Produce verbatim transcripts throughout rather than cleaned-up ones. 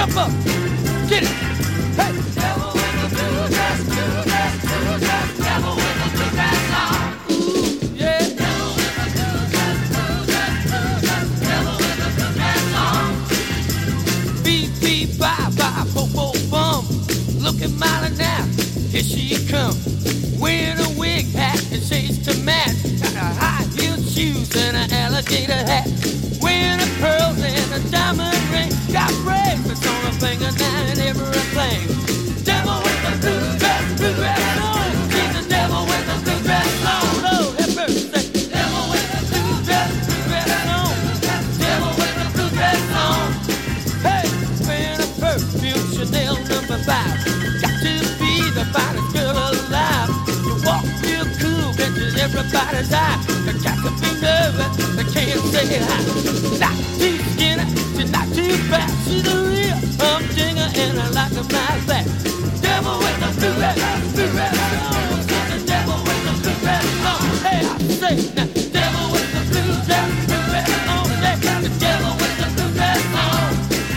Jump up, get it. Hey. Devil with the blue dress, blue dress, blue dress. Devil with the blue dress on. Ooh, yeah. Devil with the blue dress, blue dress, blue dress. Devil with the blue dress on. Beep, beep, bye, bye, bo, bo, bum. Look at Molly now, here she comes. Wearing a wig hat and shades to match. Got a high heel shoes and an alligator hat. Wearing a pearls and a diamond ring. Got bracelets on her finger now and everything. Devil with the blue dress, blue dress on. She's the devil with the blue dress on. Lord have mercy. Devil with the blue dress, blue dress on. Devil with the blue dress on. Hey, wearing a perfume Chanel number five. Got to be the finest girl alive. You walk real cool, catches everybody's eye. You got to be nervous, they can't say hi. Not too skinny, she's not too fat. She's a real humdinger and I like her like that. Devil with the blue dress, blue dress on. The devil with the blue dress on. Hey, I say now, devil with the blue dress, blue dress on. Hey, the devil with the blue dress on.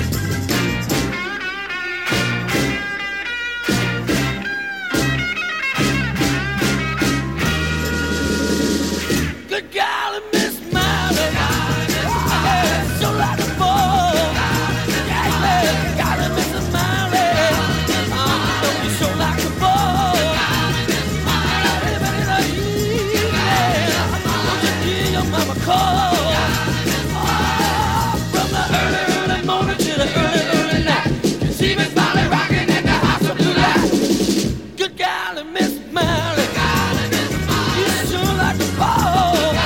Good golly, Miss Molly, yeah, so like a ball. Yeah, yeah, golly, Miss Molly, um, don't you show like a ball. Everybody know you, yeah, don't you hear your mama call? Oh, from the early, early morning to the early, early night, you see Miss Molly rocking in the house of blue light. Good golly, Miss Molly, you sure like a ball.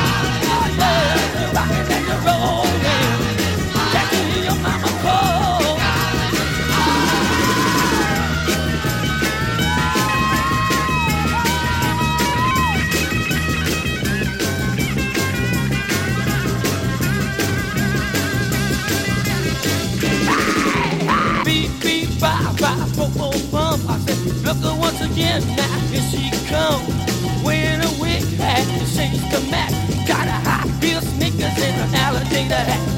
Look her once again, now here she comes. Wearing a wig hat and shades to match. Got a high heel sneakers and an alligator hat.